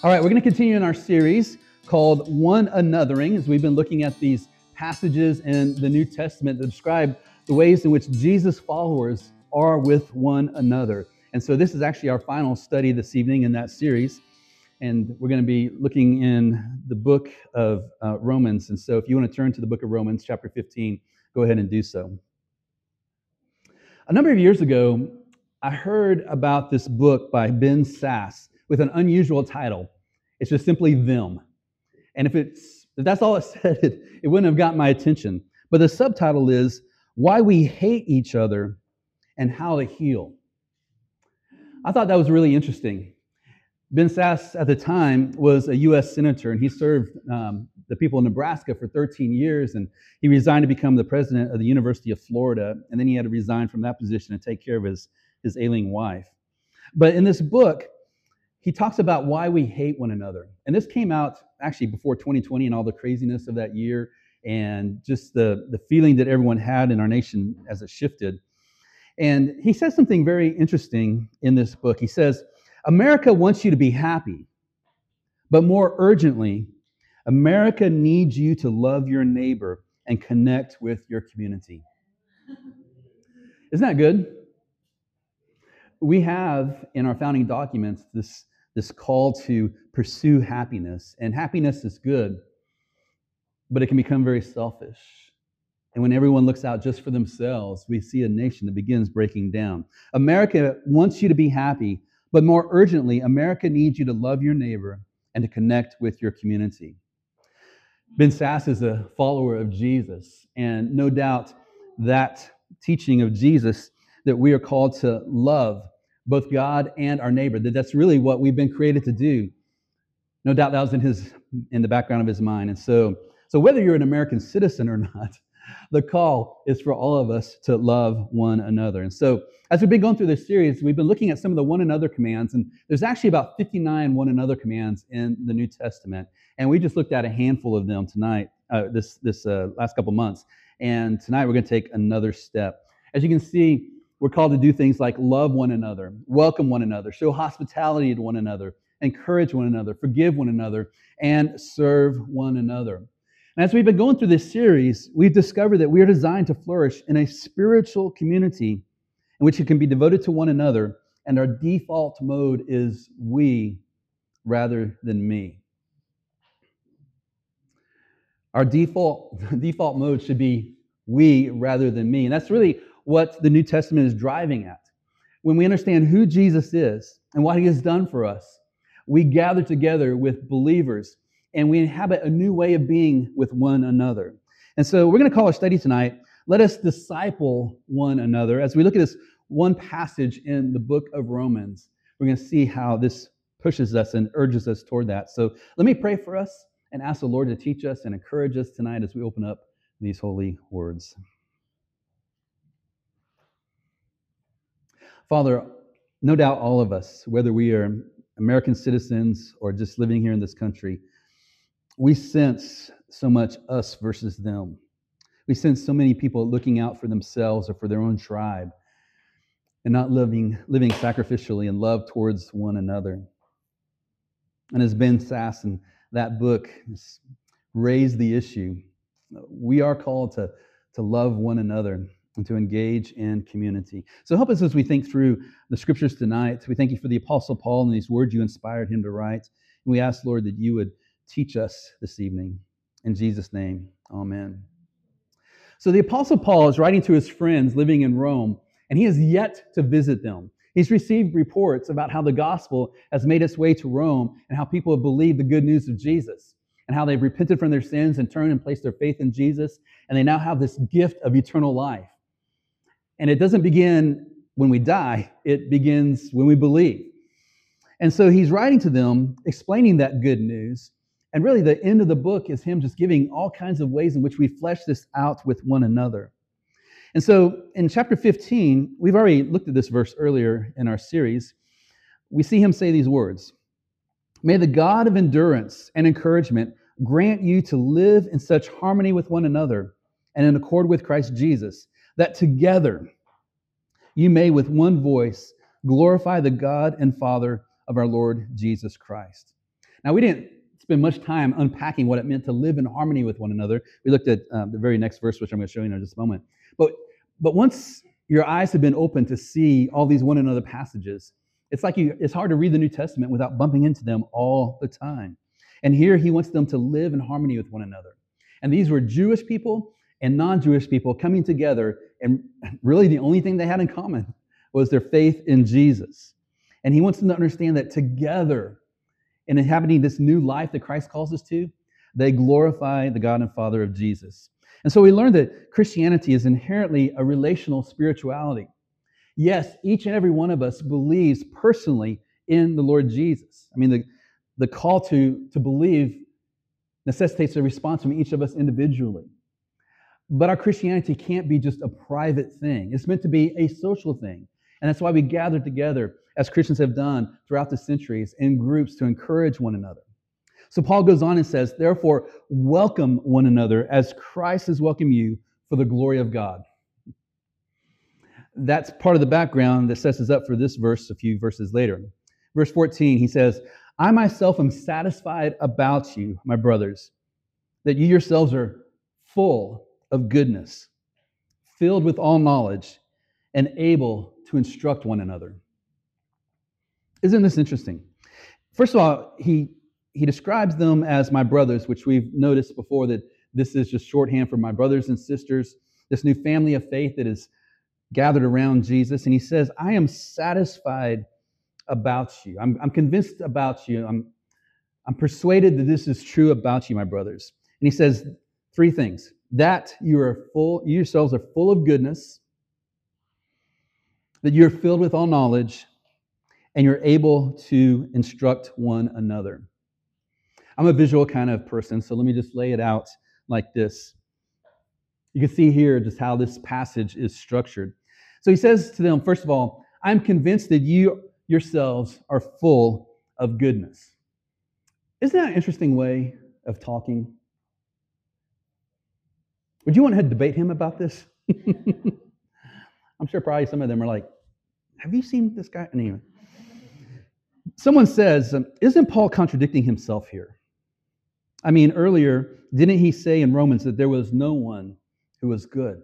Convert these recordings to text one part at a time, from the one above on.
All right, we're going to continue in our series called One Anothering, as we've been looking at these passages in the New Testament that describe the ways in which Jesus' followers are with one another. And so this is actually our final study this evening in that series. And we're going to be looking in the book of Romans. And so if you want to turn to the book of Romans, chapter 15, go ahead and do so. A number of years ago, I heard about this book by Ben Sass with an unusual title. It's just simply Them. And if that's all it said, it wouldn't have gotten my attention. But the subtitle is Why We Hate Each Other and How to Heal. I thought that was really interesting. Ben Sass at the time was a U.S. senator, and he served the people of Nebraska for 13 years, and he resigned to become the president of the University of Florida, and then he had to resign from that position to take care of his ailing wife. But in this book, he talks about why we hate one another. And this came out actually before 2020 and all the craziness of that year and just the feeling that everyone had in our nation as it shifted. And he says something very interesting in this book. He says, America wants you to be happy, but more urgently, America needs you to love your neighbor and connect with your community. Isn't that good? We have in our founding documents this call to pursue happiness, and happiness is good, but it can become very selfish. And when everyone looks out just for themselves, we see a nation that begins breaking down. America wants you to be happy, but more urgently, America needs you to love your neighbor and to connect with your community. Ben Sass is a follower of Jesus, and no doubt that teaching of Jesus that we are called to love both God and our neighbor, that's really what we've been created to do. No doubt that was in the background of his mind. And so whether you're an American citizen or not, the call is for all of us to love one another. And so as we've been going through this series, we've been looking at some of the one another commands, and there's actually about 59 one another commands in the New Testament. And we just looked at a handful of them tonight, this last couple months. And tonight we're going to take another step. As you can see, we're called to do things like love one another, welcome one another, show hospitality to one another, encourage one another, forgive one another, and serve one another. And as we've been going through this series, we've discovered that we are designed to flourish in a spiritual community in which it can be devoted to one another, and our default mode is we rather than me. Our default mode should be we rather than me. And that's really what the New Testament is driving at. When we understand who Jesus is and what he has done for us, we gather together with believers and we inhabit a new way of being with one another. And so we're going to call our study tonight, Let Us Disciple One Another. As we look at this one passage in the book of Romans, we're going to see how this pushes us and urges us toward that. So let me pray for us and ask the Lord to teach us and encourage us tonight as we open up these holy words. Father, no doubt all of us, whether we are American citizens or just living here in this country, we sense so much us versus them. We sense so many people looking out for themselves or for their own tribe and not living sacrificially in love towards one another. And as Ben Sass in that book raised the issue, we are called to love one another and to engage in community. So help us as we think through the scriptures tonight. We thank you for the Apostle Paul and these words you inspired him to write. And we ask, Lord, that you would teach us this evening. In Jesus' name, amen. So the Apostle Paul is writing to his friends living in Rome, and he has yet to visit them. He's received reports about how the gospel has made its way to Rome and how people have believed the good news of Jesus and how they've repented from their sins and turned and placed their faith in Jesus, and they now have this gift of eternal life. And it doesn't begin when we die, it begins when we believe. And so he's writing to them, explaining that good news. And really the end of the book is him just giving all kinds of ways in which we flesh this out with one another. And so in chapter 15, we've already looked at this verse earlier in our series. We see him say these words, "May the God of endurance and encouragement grant you to live in such harmony with one another and in accord with Christ Jesus, that together you may with one voice glorify the God and Father of our Lord Jesus Christ." Now, we didn't spend much time unpacking what it meant to live in harmony with one another. We looked at the very next verse, which I'm going to show you in just a moment. But once your eyes have been opened to see all these one another passages, it's hard to read the New Testament without bumping into them all the time. And here he wants them to live in harmony with one another. And these were Jewish people and non-Jewish people coming together, and really the only thing they had in common was their faith in Jesus. And he wants them to understand that together, in inhabiting this new life that Christ calls us to, they glorify the God and Father of Jesus. And so we learned that Christianity is inherently a relational spirituality. Yes, each and every one of us believes personally in the Lord Jesus. I mean, the call to believe necessitates a response from each of us individually. But our Christianity can't be just a private thing. It's meant to be a social thing. And that's why we gather together, as Christians have done throughout the centuries, in groups to encourage one another. So Paul goes on and says, therefore, welcome one another as Christ has welcomed you for the glory of God. That's part of the background that sets us up for this verse a few verses later. Verse 14, he says, I myself am satisfied about you, my brothers, that you yourselves are full of goodness, filled with all knowledge, and able to instruct one another. Isn't this interesting? First of all, he describes them as my brothers, which we've noticed before that this is just shorthand for my brothers and sisters, this new family of faith that is gathered around Jesus. And he says, I am satisfied about you. I'm convinced about you. I'm persuaded that this is true about you, my brothers. And he says three things: that you yourselves are full of goodness, that you're filled with all knowledge, and you're able to instruct one another. I'm a visual kind of person, so let me just lay it out like this. You can see here just how this passage is structured. So he says to them, first of all, I'm convinced that you yourselves are full of goodness. Isn't that an interesting way of talking? Would you want to debate him about this? I'm sure probably some of them are like, have you seen this guy? Anyway. Someone says, isn't Paul contradicting himself here? I mean, earlier, didn't he say in Romans that there was no one who was good?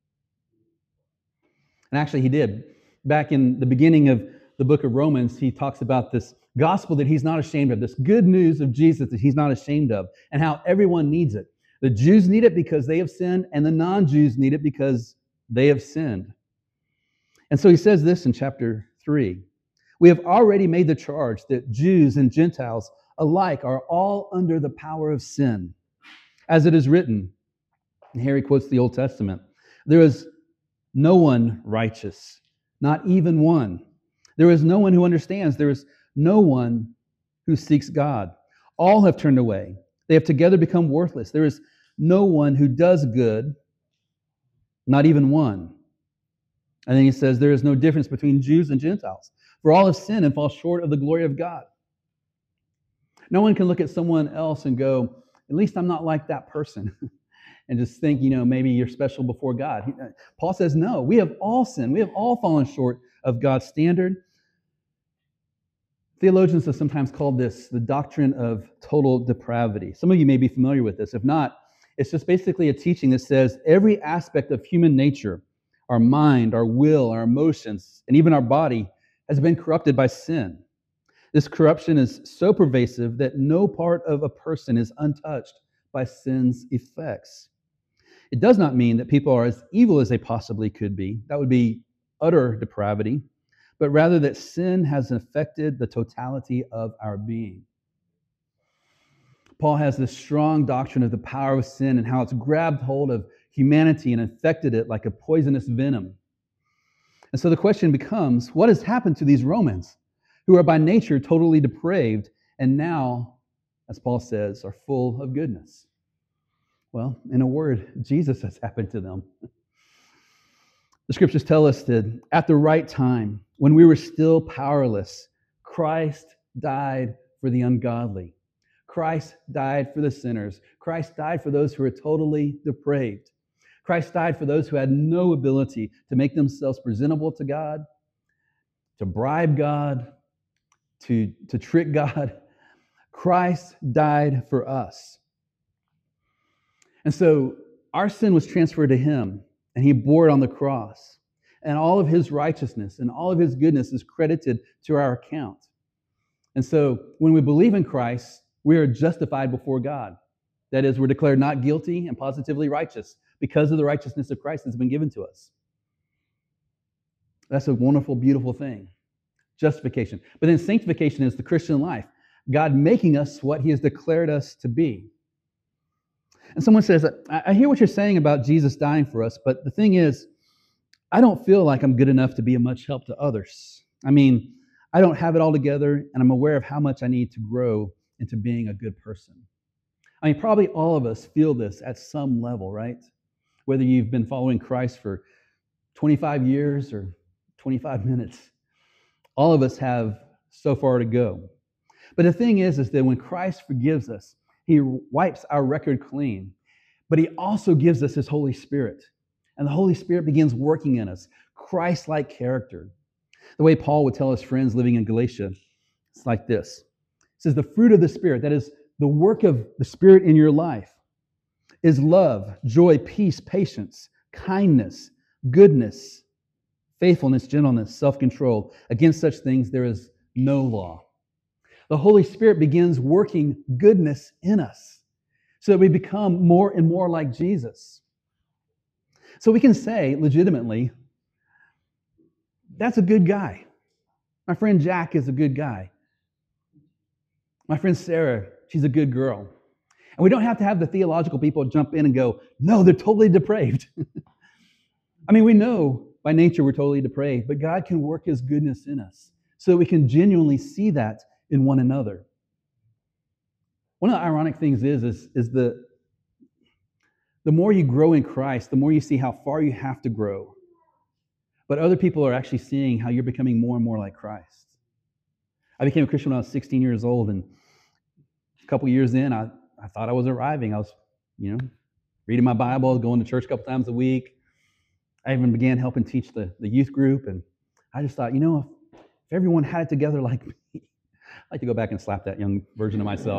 And actually he did. Back in the beginning of the book of Romans, he talks about this gospel that he's not ashamed of, this good news of Jesus that he's not ashamed of, and how everyone needs it. The Jews need it because they have sinned, and the non-Jews need it because they have sinned. And so he says this in chapter 3. We have already made the charge that Jews and Gentiles alike are all under the power of sin. As it is written, and here he quotes the Old Testament, there is no one righteous, not even one. There is no one who understands. There is no one who seeks God. All have turned away. They have together become worthless. There is no one who does good, not even one. And then he says, there is no difference between Jews and Gentiles, for all have sinned and fall short of the glory of God. No one can look at someone else and go, at least I'm not like that person, and just think, maybe you're special before God. Paul says, no, we have all sinned. We have all fallen short of God's standard. Theologians have sometimes called this the doctrine of total depravity. Some of you may be familiar with this. If not, it's just basically a teaching that says every aspect of human nature, our mind, our will, our emotions, and even our body has been corrupted by sin. This corruption is so pervasive that no part of a person is untouched by sin's effects. It does not mean that people are as evil as they possibly could be. That would be utter depravity. But rather that sin has affected the totality of our being. Paul has this strong doctrine of the power of sin and how it's grabbed hold of humanity and infected it like a poisonous venom. And so the question becomes, what has happened to these Romans who are by nature totally depraved and now, as Paul says, are full of goodness? Well, in a word, Jesus has happened to them. The scriptures tell us that at the right time, when we were still powerless, Christ died for the ungodly. Christ died for the sinners. Christ died for those who are totally depraved. Christ died for those who had no ability to make themselves presentable to God, to bribe God, to trick God. Christ died for us. And so our sin was transferred to him, and he bore it on the cross. And all of his righteousness and all of his goodness is credited to our account. And so when we believe in Christ, we are justified before God. That is, we're declared not guilty and positively righteous because of the righteousness of Christ that's been given to us. That's a wonderful, beautiful thing. Justification. But then sanctification is the Christian life. God making us what he has declared us to be. And someone says, I hear what you're saying about Jesus dying for us, but the thing is, I don't feel like I'm good enough to be a much help to others. I mean, I don't have it all together, and I'm aware of how much I need to grow into being a good person. I mean, probably all of us feel this at some level, right? Whether you've been following Christ for 25 years or 25 minutes, all of us have so far to go. But the thing is that when Christ forgives us, he wipes our record clean, but he also gives us his Holy Spirit. And the Holy Spirit begins working in us, Christ-like character. The way Paul would tell his friends living in Galatia, it's like this. It says, the fruit of the Spirit, that is the work of the Spirit in your life, is love, joy, peace, patience, kindness, goodness, faithfulness, gentleness, self-control. Against such things there is no law. The Holy Spirit begins working goodness in us so that we become more and more like Jesus. So we can say legitimately, that's a good guy. My friend Jack is a good guy. My friend Sarah, she's a good girl. And we don't have to have the theological people jump in and go, no, they're totally depraved. I mean, we know by nature we're totally depraved, but God can work his goodness in us so that we can genuinely see that in one another. One of the ironic things is the more you grow in Christ, the more you see how far you have to grow. But other people are actually seeing how you're becoming more and more like Christ. I became a Christian when I was 16 years old, and a couple years in, I thought I was arriving. I was, reading my Bible, going to church a couple times a week. I even began helping teach the youth group, and I just thought, if everyone had it together like me, I'd like to go back and slap that young version of myself.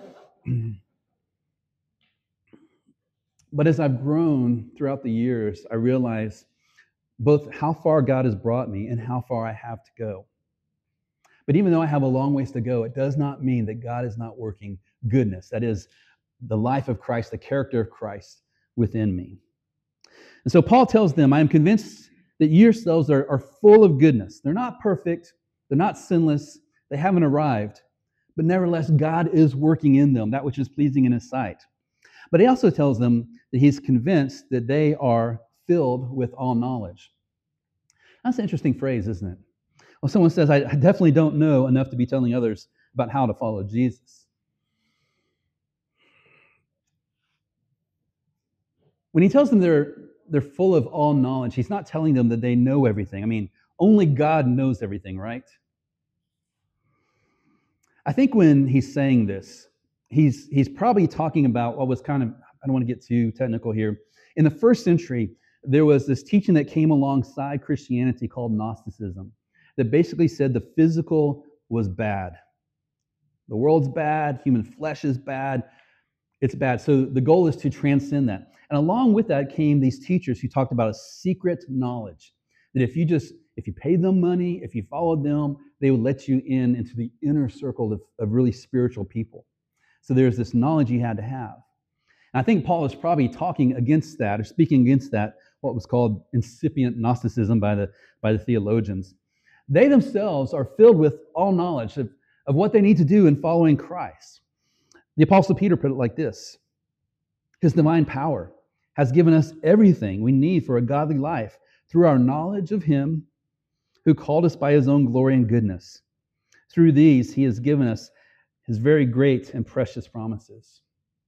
But as I've grown throughout the years, I realize both how far God has brought me and how far I have to go. But even though I have a long ways to go, it does not mean that God is not working goodness. That is the life of Christ, the character of Christ within me. And so Paul tells them, I am convinced that you yourselves are full of goodness. They're not perfect. They're not sinless. They haven't arrived. But nevertheless, God is working in them, that which is pleasing in his sight. But he also tells them that he's convinced that they are filled with all knowledge. That's an interesting phrase, isn't it? Well, someone says, I definitely don't know enough to be telling others about how to follow Jesus. When he tells them they're full of all knowledge, he's not telling them that they know everything. I mean, only God knows everything, right? I think when he's saying this, he's probably talking about what was kind of, I don't want to get too technical here. In the first century, there was this teaching that came alongside Christianity called Gnosticism that basically said the physical was bad. The world's bad, human flesh is bad, it's bad. So the goal is to transcend that. And along with that came these teachers who talked about a secret knowledge, that if you paid them money, if you followed them, they would let you into the inner circle of really spiritual people. So there's this knowledge you had to have. And I think Paul is probably talking against that, or speaking against that, what was called incipient Gnosticism by the theologians. They themselves are filled with all knowledge of what they need to do in following Christ. The Apostle Peter put it like this: his divine power has given us everything we need for a godly life through our knowledge of him who called us by his own glory and goodness. Through these, he has given us his very great and precious promises.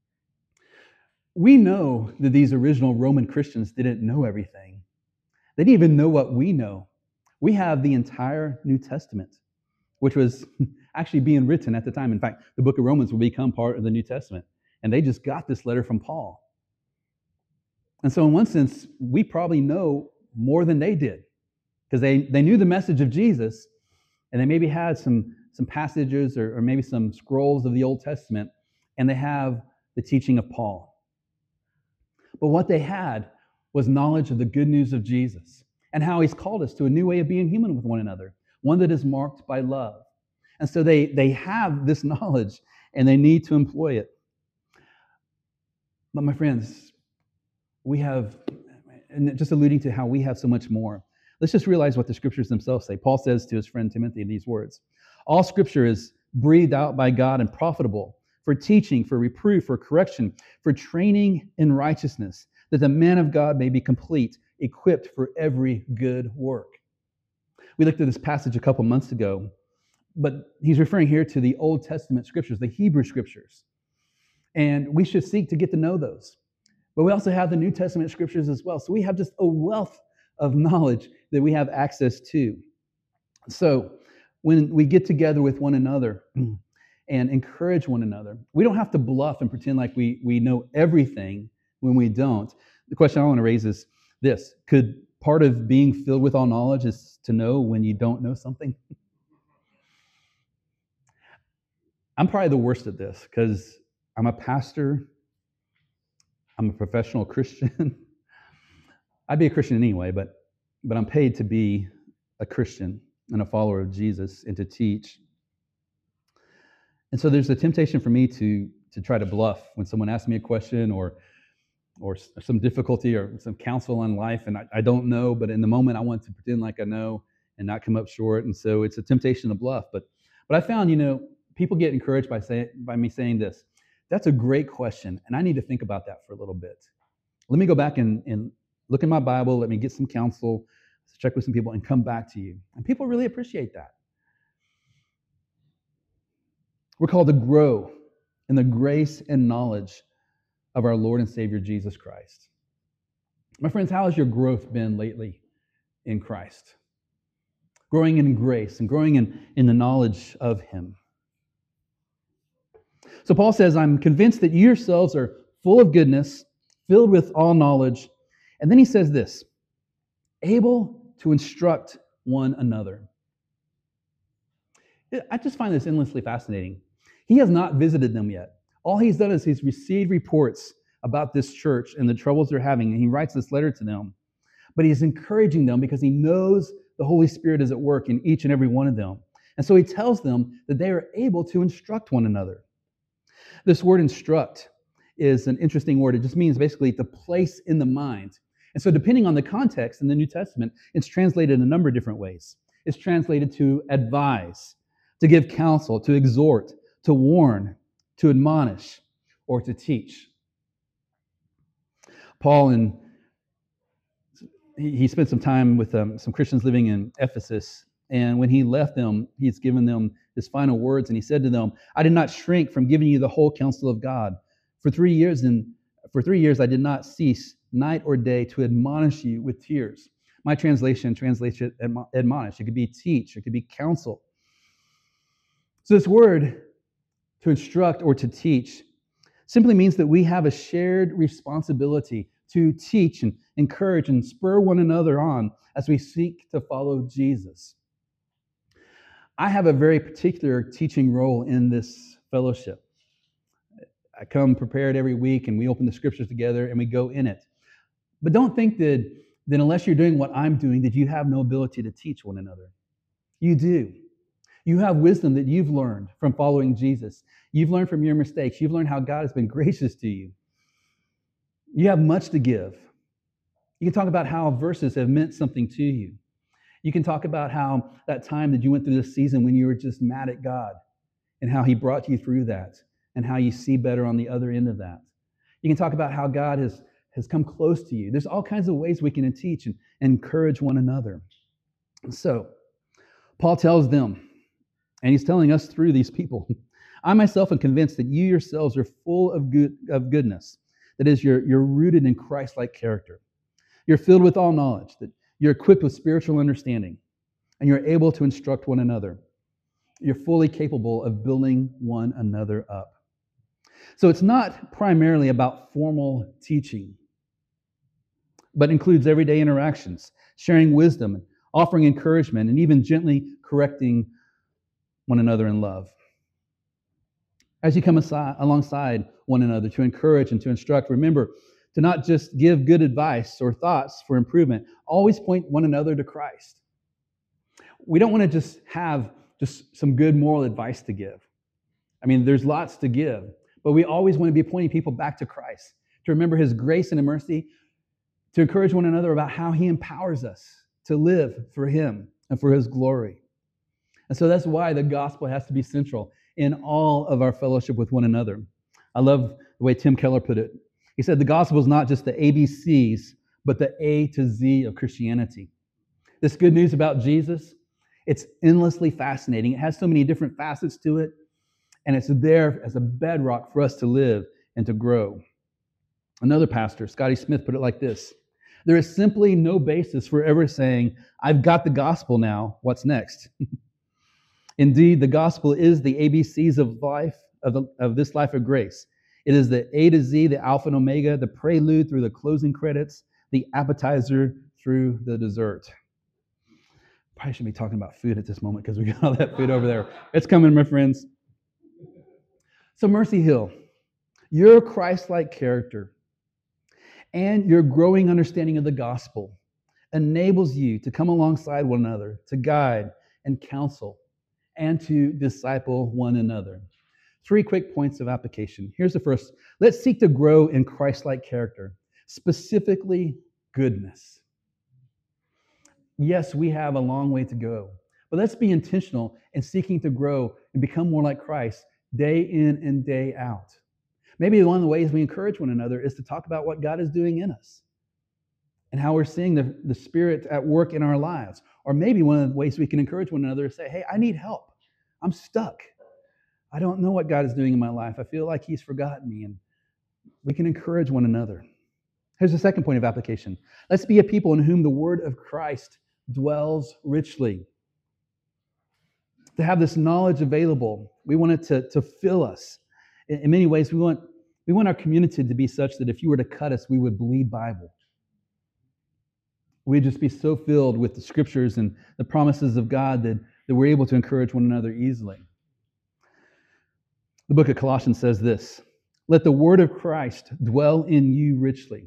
We know that these original Roman Christians didn't know everything. They didn't even know what we know. We have the entire New Testament, which was actually being written at the time. In fact, the book of Romans will become part of the New Testament. And they just got this letter from Paul. And so in one sense, we probably know more than they did, because they knew the message of Jesus, and they maybe had some some passages or maybe some scrolls of the Old Testament, and they have the teaching of Paul. But what they had was knowledge of the good news of Jesus and how he's called us to a new way of being human with one another, one that is marked by love. And so they have this knowledge and they need to employ it. But my friends, we have, and just alluding to how we have so much more, let's just realize what the scriptures themselves say. Paul says to his friend Timothy in these words, all scripture is breathed out by God and profitable for teaching, for reproof, for correction, for training in righteousness, that the man of God may be complete, equipped for every good work. We looked at this passage a couple months ago, but he's referring here to the Old Testament scriptures, the Hebrew scriptures. And we should seek to get to know those. But we also have the New Testament scriptures as well. So we have just a wealth of knowledge that we have access to. So when we get together with one another and encourage one another, we don't have to bluff and pretend like we know everything when we don't. The question I want to raise is this: could part of being filled with all knowledge is to know when you don't know something? I'm probably the worst at this because I'm a pastor. I'm a professional Christian. I'd be a Christian anyway, but I'm paid to be a Christian and a follower of Jesus and to teach. And so there's a temptation for me to try to bluff when someone asks me a question or some difficulty or some counsel on life, and I don't know, but in the moment I want to pretend like I know and not come up short. And so it's a temptation to bluff. But I found, people get encouraged by me saying this. That's a great question, and I need to think about that for a little bit. Let me go back and look in my Bible. Let me get some counsel, check with some people, and come back to you. And people really appreciate that. We're called to grow in the grace and knowledge of our Lord and Savior, Jesus Christ. My friends, how has your growth been lately in Christ? Growing in grace and growing in the knowledge of Him. So Paul says, I'm convinced that you yourselves are full of goodness, filled with all knowledge. And then he says this, able to instruct one another. I just find this endlessly fascinating. He has not visited them yet. All he's done is he's received reports about this church and the troubles they're having, and he writes this letter to them. But he's encouraging them because he knows the Holy Spirit is at work in each and every one of them. And so he tells them that they are able to instruct one another. This word instruct is an interesting word. It just means basically to place in the mind. And so depending on the context in the New Testament, it's translated in a number of different ways. It's translated to advise, to give counsel, to exhort, to warn, to admonish, or to teach. Paul, he spent some time with some Christians living in Ephesus, and when he left them, he's given them his final words, and he said to them, I did not shrink from giving you the whole counsel of God. For 3 years I did not cease night or day to admonish you with tears. My translation translates it admonish. It could be teach. It could be counsel. So this word, to instruct or to teach, simply means that we have a shared responsibility to teach and encourage and spur one another on as we seek to follow Jesus. I have a very particular teaching role in this fellowship. I come prepared every week and we open the scriptures together and we go in it. But don't think that unless you're doing what I'm doing, that you have no ability to teach one another. You do. You have wisdom that you've learned from following Jesus. You've learned from your mistakes. You've learned how God has been gracious to you. You have much to give. You can talk about how verses have meant something to you. You can talk about how that time that you went through this season when you were just mad at God and how He brought you through that and how you see better on the other end of that. You can talk about how God has come close to you. There's all kinds of ways we can teach and encourage one another. So, Paul tells them, and he's telling us through these people, I myself am convinced that you yourselves are full of goodness. That is, you're rooted in Christ-like character. You're filled with all knowledge, that you're equipped with spiritual understanding, and you're able to instruct one another. You're fully capable of building one another up. So it's not primarily about formal teaching, but includes everyday interactions, sharing wisdom, offering encouragement, and even gently correcting one another in love. As you come alongside one another to encourage and to instruct, remember to not just give good advice or thoughts for improvement, always point one another to Christ. We don't want to just have just some good moral advice to give. I mean, there's lots to give, but we always want to be pointing people back to Christ, to remember his grace and mercy, to encourage one another about how he empowers us to live for him and for his glory. And so that's why the gospel has to be central in all of our fellowship with one another. I love the way Tim Keller put it. He said the gospel is not just the ABCs, but the A to Z of Christianity. This good news about Jesus, it's endlessly fascinating. It has so many different facets to it, and it's there as a bedrock for us to live and to grow. Another pastor, Scotty Smith, put it like this: there is simply no basis for ever saying, I've got the gospel now, what's next? Indeed, the gospel is the ABCs of life, of this life of grace. It is the A to Z, the Alpha and Omega, the prelude through the closing credits, the appetizer through the dessert. Probably shouldn't be talking about food at this moment because we got all that food over there. It's coming, my friends. So Mercy Hill, your Christ-like character and your growing understanding of the gospel enables you to come alongside one another, to guide and counsel, and to disciple one another. 3 quick points of application. Here's the first. Let's seek to grow in Christ-like character, specifically goodness. Yes, we have a long way to go, but let's be intentional in seeking to grow and become more like Christ day in and day out. Maybe one of the ways we encourage one another is to talk about what God is doing in us and how we're seeing the Spirit at work in our lives. Or maybe one of the ways we can encourage one another is say, hey, I need help. I'm stuck. I don't know what God is doing in my life. I feel like he's forgotten me. And we can encourage one another. Here's the second point of application. Let's be a people in whom the word of Christ dwells richly. To have this knowledge available, we want it to fill us. In many ways, we want our community to be such that if you were to cut us, we would bleed Bible. We'd just be so filled with the scriptures and the promises of God that we're able to encourage one another easily. The book of Colossians says this: let the word of Christ dwell in you richly.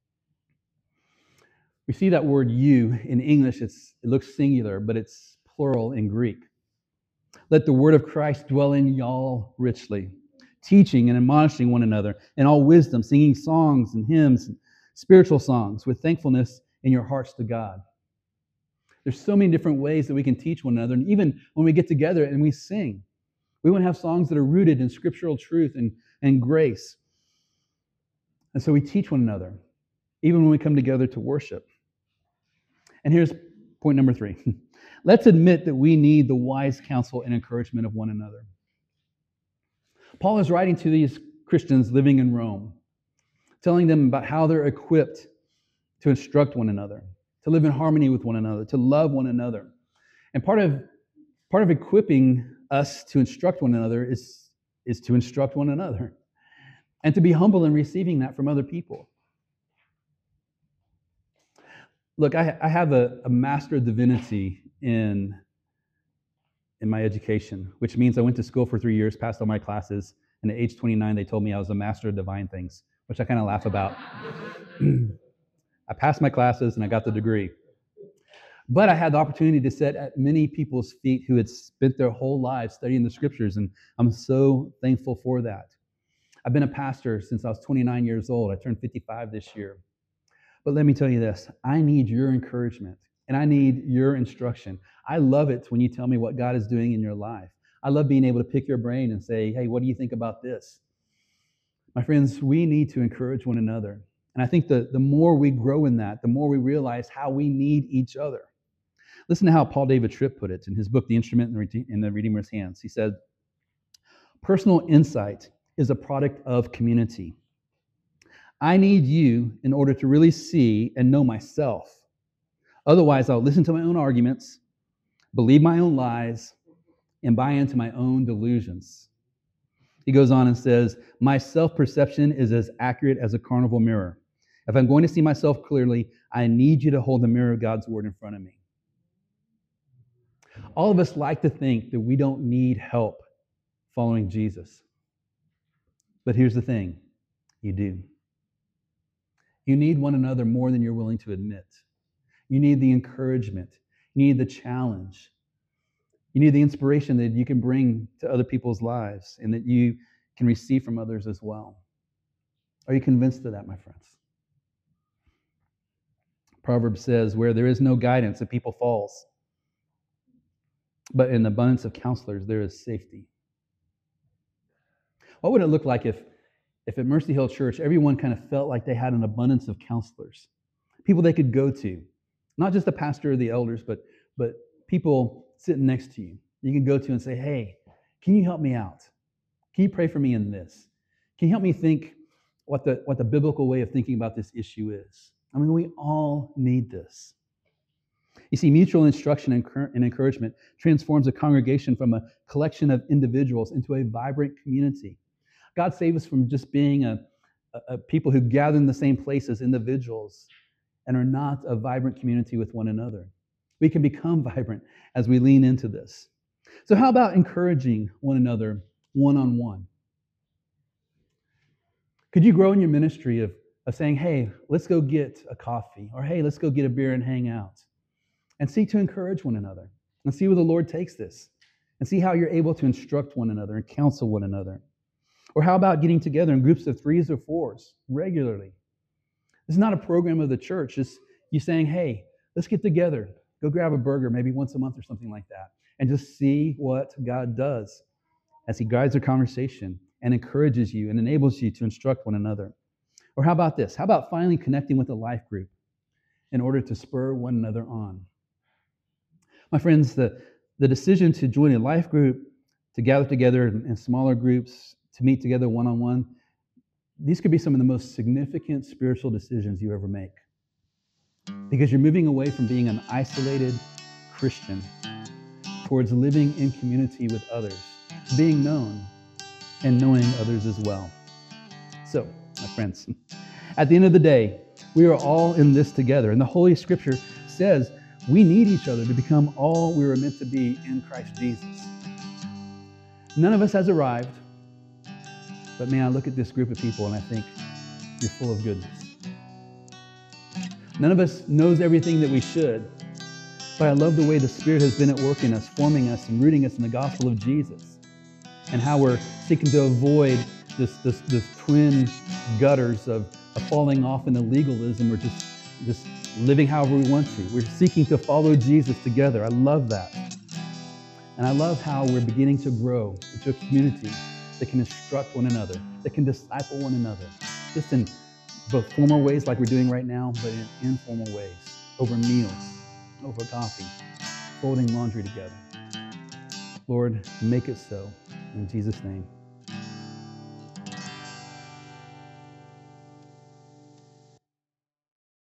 We see that word you in English, it looks singular, but it's plural in Greek. Let the word of Christ dwell in y'all richly, teaching and admonishing one another in all wisdom, singing songs and hymns, and spiritual songs with thankfulness in your hearts to God. There's so many different ways that we can teach one another. And even when we get together and we sing, we want to have songs that are rooted in scriptural truth and grace. And so we teach one another, even when we come together to worship. And here's point number 3. Let's admit that we need the wise counsel and encouragement of one another. Paul is writing to these Christians living in Rome, telling them about how they're equipped to instruct one another, to live in harmony with one another, to love one another. And part of equipping us to instruct one another is to instruct one another and to be humble in receiving that from other people. Look, I have a Master of Divinity in my education, which means I went to school for 3 years, passed all my classes, and at age 29, they told me I was a Master of Divine Things, which I kind of laugh about. I passed my classes and I got the degree. But I had the opportunity to sit at many people's feet who had spent their whole lives studying the scriptures, and I'm so thankful for that. I've been a pastor since I was 29 years old. I turned 55 this year. But let me tell you this, I need your encouragement and I need your instruction. I love it when you tell me what God is doing in your life. I love being able to pick your brain and say, hey, what do you think about this? My friends, we need to encourage one another. And I think the more we grow in that, the more we realize how we need each other. Listen to how Paul David Tripp put it in his book, The Instrument in the Redeemer's Hands. He said, personal insight is a product of community. I need you in order to really see and know myself. Otherwise, I'll listen to my own arguments, believe my own lies, and buy into my own delusions. He goes on and says, my self-perception is as accurate as a carnival mirror. If I'm going to see myself clearly, I need you to hold the mirror of God's word in front of me. All of us like to think that we don't need help following Jesus. But here's the thing, you do. You need one another more than you're willing to admit. You need the encouragement. You need the challenge. You need the inspiration that you can bring to other people's lives and that you can receive from others as well. Are you convinced of that, my friends? Proverbs says, where there is no guidance, the people falls. But in the abundance of counselors, there is safety. What would it look like if at Mercy Hill Church, everyone kind of felt like they had an abundance of counselors, people they could go to, not just the pastor or the elders, but people sitting next to you. You can go to and say, hey, can you help me out? Can you pray for me in this? Can you help me think what the biblical way of thinking about this issue is? I mean, we all need this. You see, mutual instruction and encouragement transforms a congregation from a collection of individuals into a vibrant community. God save us from just being a people who gather in the same place as individuals and are not a vibrant community with one another. We can become vibrant as we lean into this. So how about encouraging one another one-on-one? Could you grow in your ministry of saying, hey, let's go get a coffee, or hey, let's go get a beer and hang out, and seek to encourage one another and see where the Lord takes this and see how you're able to instruct one another and counsel one another? Or how about getting together in groups of 3s or 4s regularly? This is not a program of the church. It's you saying, hey, let's get together, go grab a burger maybe once a month or something like that, and just see what God does as he guides the conversation and encourages you and enables you to instruct one another. Or how about this? How about finally connecting with a life group in order to spur one another on? My friends, the decision to join a life group, to gather together in smaller groups, to meet together one-on-one, these could be some of the most significant spiritual decisions you ever make. Because you're moving away from being an isolated Christian towards living in community with others, being known and knowing others as well. So, my friends, at the end of the day, we are all in this together. And the Holy Scripture says we need each other to become all we were meant to be in Christ Jesus. None of us has arrived, but man, I look at this group of people and I think you're full of goodness. None of us knows everything that we should, but I love the way the Spirit has been at work in us, forming us and rooting us in the gospel of Jesus, and how we're seeking to avoid this twin gutters of falling off into legalism or just living however we want to. We're seeking to follow Jesus together. I love that. And I love how we're beginning to grow into a community that can instruct one another, that can disciple one another, just in both formal ways like we're doing right now, but in informal ways, over meals, over coffee, folding laundry together. Lord, make it so. In Jesus' name.